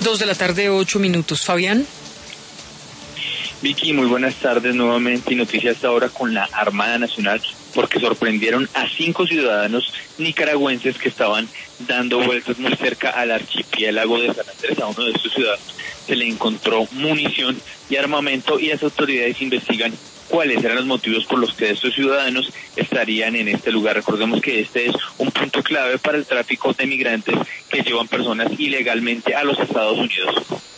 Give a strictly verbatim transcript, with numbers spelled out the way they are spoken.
Dos de la tarde, ocho minutos. Fabián. Vicky, muy buenas tardes nuevamente y noticias hasta ahora con la Armada Nacional porque sorprendieron a cinco ciudadanos nicaragüenses que estaban dando vueltas muy cerca al archipiélago de San Andrés. A uno de estos ciudadanos se le encontró munición y armamento y las autoridades investigan cuáles eran los motivos por los que estos ciudadanos estarían en este lugar. Recordemos que este es un punto clave para el tráfico de migrantes que llevan personas ilegalmente a los Estados Unidos.